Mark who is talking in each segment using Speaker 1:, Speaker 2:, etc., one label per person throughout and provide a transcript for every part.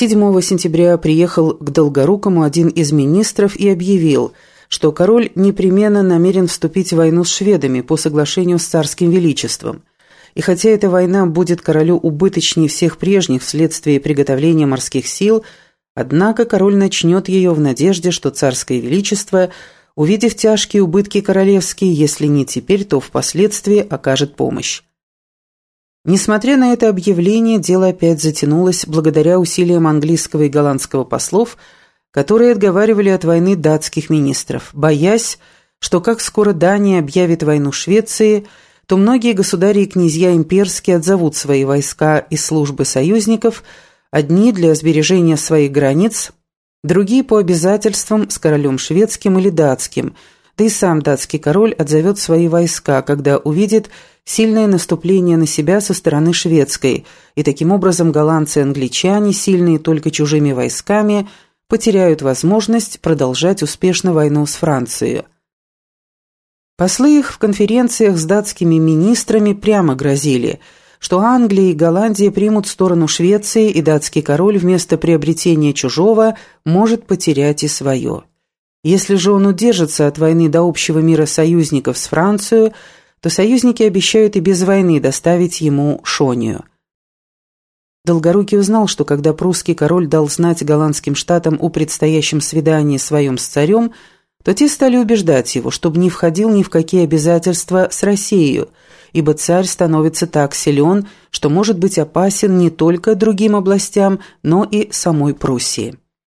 Speaker 1: 7 сентября приехал к Долгорукому один из министров и объявил, что король непременно намерен вступить в войну с шведами по соглашению с царским величеством. И хотя эта война будет королю убыточнее всех прежних вследствие приготовления морских сил, однако король начнет ее в надежде, что царское величество, увидев тяжкие убытки королевские, если не теперь, то впоследствии окажет помощь. Несмотря на это объявление, дело опять затянулось благодаря усилиям английского и голландского послов, которые отговаривали от войны датских министров, боясь, что как скоро Дания объявит войну Швеции, то многие государи и князья имперские отзовут свои войска из службы союзников, одни для сбережения своих границ, другие по обязательствам с королем шведским или датским, да и сам датский король отзовет свои войска, когда увидит сильное наступление на себя со стороны шведской, и таким образом голландцы и англичане, сильные только чужими войсками, потеряют возможность продолжать успешно войну с Францией. Послы их в конференциях с датскими министрами прямо грозили, что Англия и Голландия примут сторону Швеции, и датский король вместо приобретения чужого может потерять и свое. Если же он удержится от войны до общего мира союзников с Францией, то союзники обещают и без войны доставить ему Шонию. Долгорукий узнал, что когда прусский король дал знать голландским штатам о предстоящем свидании своем с царем, то те стали убеждать его, чтобы не входил ни в какие обязательства с Россией, ибо царь становится так силен, что может быть опасен не только другим областям, но и самой Пруссии.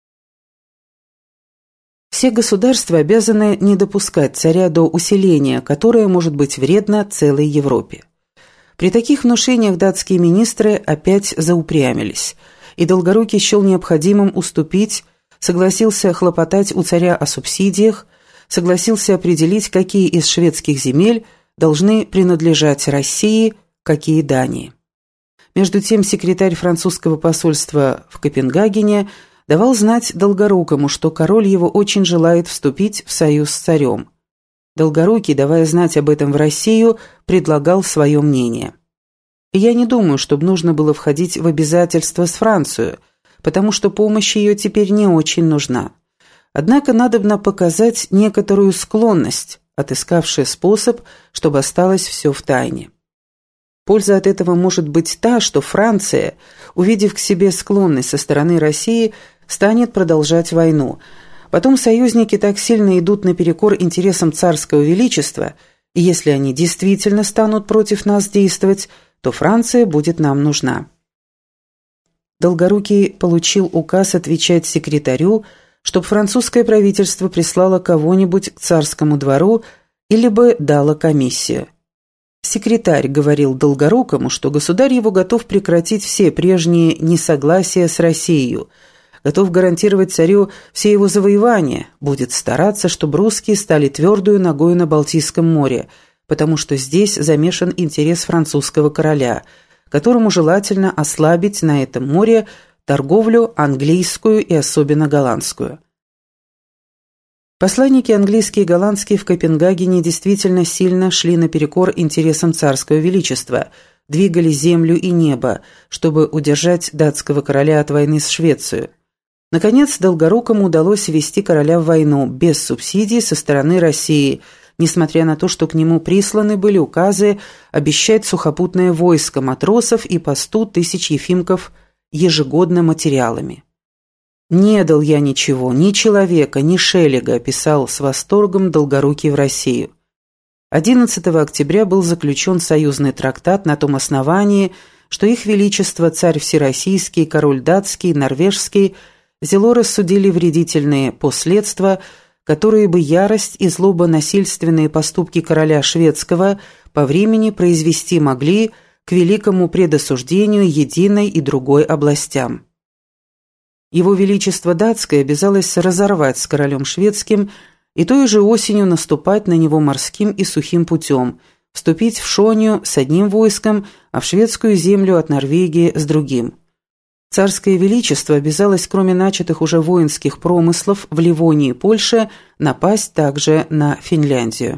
Speaker 1: Все государства обязаны не допускать царя до усиления, которое может быть вредно целой Европе. При таких внушениях датские министры опять заупрямились, и Долгорукий счел необходимым уступить, согласился хлопотать у царя о субсидиях, согласился определить, какие из шведских земель должны принадлежать России, какие Дании. Между тем секретарь французского посольства в Копенгагене давал знать Долгорукому, что король его очень желает вступить в союз с царем. Долгорукий, давая знать об этом в Россию, предлагал свое мнение. «Я не думаю, чтобы нужно было входить в обязательства с Францией, потому что помощь ее теперь не очень нужна. Однако надобно показать некоторую склонность, отыскавшая способ, чтобы осталось все в тайне. Польза от этого может быть та, что Франция, увидев к себе склонность со стороны России, станет продолжать войну. Потом союзники так сильно идут наперекор интересам царского величества, и если они действительно станут против нас действовать, то Франция будет нам нужна». Долгорукий получил указ отвечать секретарю, чтобы французское правительство прислало кого-нибудь к царскому двору или бы дало комиссию. Секретарь говорил Долгорукому, что государь его готов прекратить все прежние несогласия с Россией, готов гарантировать царю все его завоевания, будет стараться, чтобы русские стали твердую ногою на Балтийском море, потому что здесь замешан интерес французского короля, которому желательно ослабить на этом море торговлю английскую и особенно голландскую. Посланники английские и голландские в Копенгагене действительно сильно шли наперекор интересам царского величества, двигали землю и небо, чтобы удержать датского короля от войны с Швецией. Наконец, Долгорукому удалось ввести короля в войну без субсидий со стороны России, несмотря на то, что к нему присланы были указы обещать сухопутное войско матросов и по 100 тысяч ефимков ежегодно материалами. «Не дал я ничего, ни человека, ни шелега», писал с восторгом Долгорукий в Россию. 11 октября был заключен союзный трактат на том основании, что их величество царь всероссийский, король датский, норвежский зело рассудили вредительные последствия, которые бы ярость и злобонасильственные поступки короля шведского по времени произвести могли к великому предосуждению единой и другой областям. Его Величество Датское обязалось разорвать с королем шведским и той же осенью наступать на него морским и сухим путем, вступить в Шонию с одним войском, а в шведскую землю от Норвегии с другим. Царское Величество обязалось, кроме начатых уже воинских промыслов в Ливонии и Польше, напасть также на Финляндию.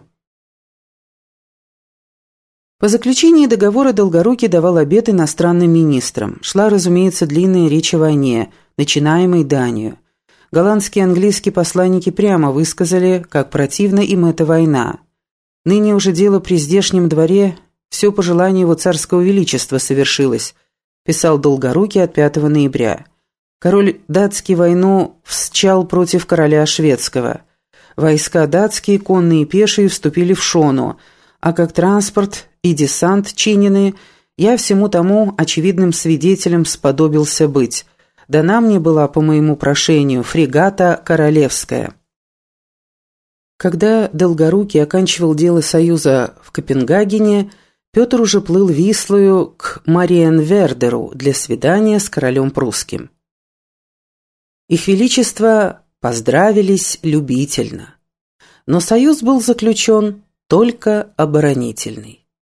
Speaker 1: По заключении договора Долгорукий давал обет иностранным министрам. Шла, разумеется, длинная речь о войне, начинаемый Данию. Голландские и английские посланники прямо высказали, как противна им эта война. Ныне уже дело при здешнем дворе, все по желанию его царского величества совершилось, писал Долгорукий от 5 ноября. Король датский войну всчал против короля шведского. Войска датские, конные и пешие, вступили в Шону, а как транспорт и десант чинены, я всему тому очевидным свидетелем сподобился быть. Дана мне была, по моему прошению, фрегата «Королевская». Когда Долгорукий оканчивал дело союза в Копенгагене, Петр уже плыл Вислою к Мариенвердеру для свидания с королем прусским. Их Величество поздравились любительно, но союз был заключен только оборонительный.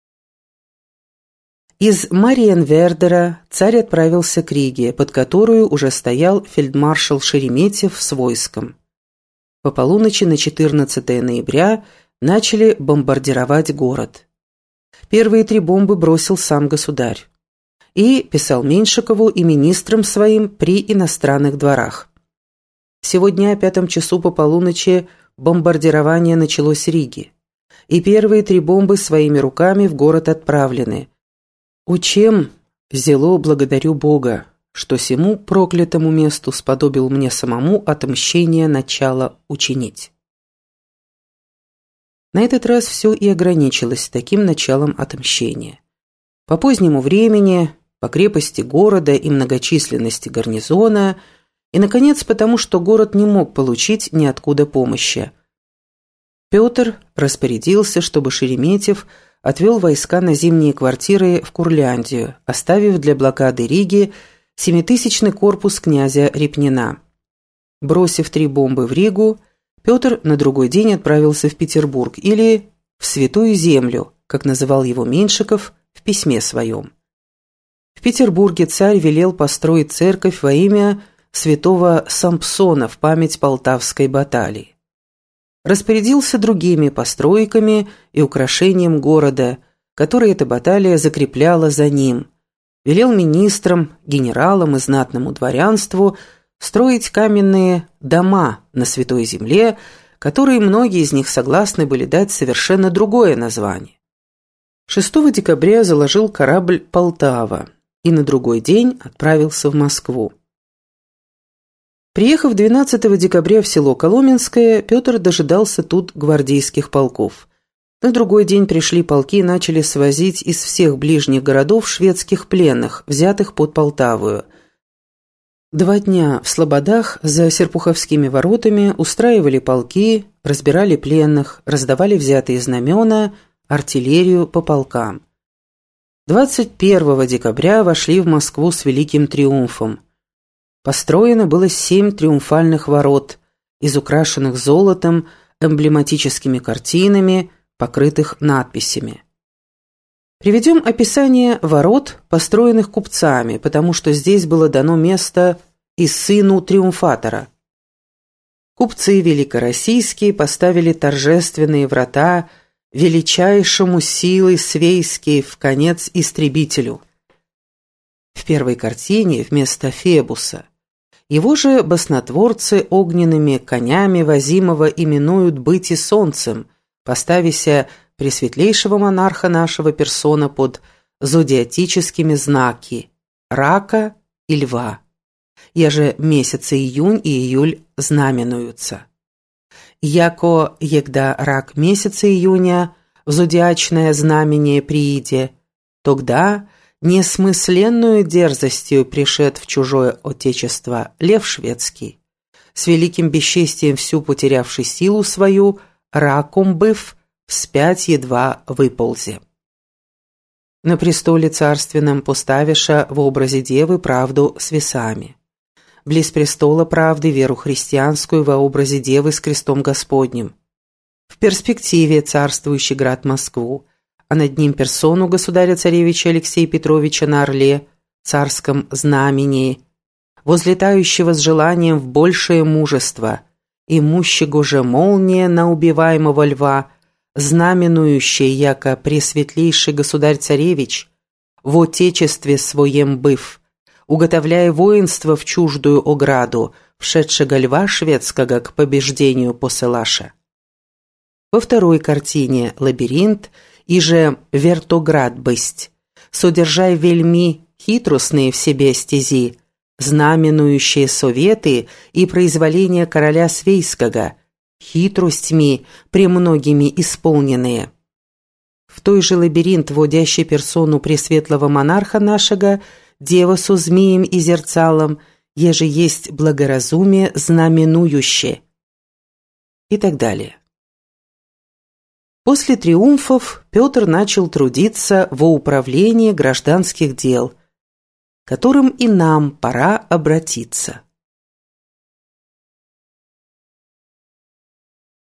Speaker 1: Из Мариенвердера царь отправился к Риге, под которую уже стоял фельдмаршал Шереметьев с войском. По полуночи на 14 ноября начали бомбардировать город. Первые 3 бомбы бросил сам государь. И писал Меньшикову и министрам своим при иностранных дворах. Сегодня о 5 часу по полуночи бомбардирование началось Риги. И первые 3 бомбы своими руками в город отправлены. «Учем, зело благодарю Бога, что сему проклятому месту сподобил мне самому отмщение начала учинить». На этот раз все и ограничилось таким началом отмщения. По позднему времени, по крепости города и многочисленности гарнизона, и, наконец, потому что город не мог получить ниоткуда помощи. Петр распорядился, чтобы Шереметьев отвел войска на зимние квартиры в Курляндию, оставив для блокады Риги 7000-ный корпус князя Репнина. Бросив 3 бомбы в Ригу, Петр на другой день отправился в Петербург, или в Святую Землю, как называл его Меньшиков в письме своем. В Петербурге царь велел построить церковь во имя святого Сампсона в память Полтавской баталии. Распорядился другими постройками и украшением города, которые эта баталия закрепляла за ним. Велел министрам, генералам и знатному дворянству строить каменные дома на Святой Земле, которые многие из них согласны были дать совершенно другое название. 6 декабря заложил корабль «Полтава» и на другой день отправился в Москву. Приехав 12 декабря в село Коломенское, Петр дожидался тут гвардейских полков. На другой день пришли полки и начали свозить из всех ближних городов шведских пленных, взятых под Полтавою. 2 дня в Слободах за Серпуховскими воротами устраивали полки, разбирали пленных, раздавали взятые знамена, артиллерию по полкам. 21 декабря вошли в Москву с великим триумфом. Построено было 7 триумфальных ворот, изукрашенных золотом, эмблематическими картинами, покрытых надписями. Приведем описание ворот, построенных купцами, потому что здесь было дано место и сыну триумфатора. Купцы великороссийские поставили торжественные врата величайшему силы свейские в конец истребителю. В первой картине вместо Фебуса его же баснотворцы огненными конями возимого именуют быть и солнцем, поставися пресветлейшего монарха нашего персона под зодиатическими знаки рака и льва. Еже месяцы июнь и июль знаменуются. Яко егда рак месяца июня в зодиачное знамение прииде, тогда несмысленную дерзостью пришед в чужое отечество лев шведский, с великим бесчестием всю потерявший силу свою, раком быв, вспять едва выползе. На престоле царственном поставиша в образе девы правду с весами. Близ престола правды веру христианскую во образе девы с крестом Господним. В перспективе царствующий град Москву, а над ним персону государя-царевича Алексея Петровича на орле, царском знамении, возлетающего с желанием в большее мужество, имущего же молния на убиваемого льва, знаменующее, яко пресветлейший государь-царевич, в отечестве своем быв, уготовляя воинство в чуждую ограду, вшедшего льва шведского к побеждению посылаша. Во второй картине «Лабиринт» иже «Вертоград бысть», содержай вельми хитростные в себе стези, знаменующие советы и произволения короля Свейского, хитростьми премногими исполненные. В той же «Лабиринт», водящий персону пресветлого монарха нашего, дева со змеем и зерцалом, еже есть благоразумие знаменующее, и так далее. После триумфов Петр начал трудиться во управлении гражданских дел, к которым и нам пора обратиться.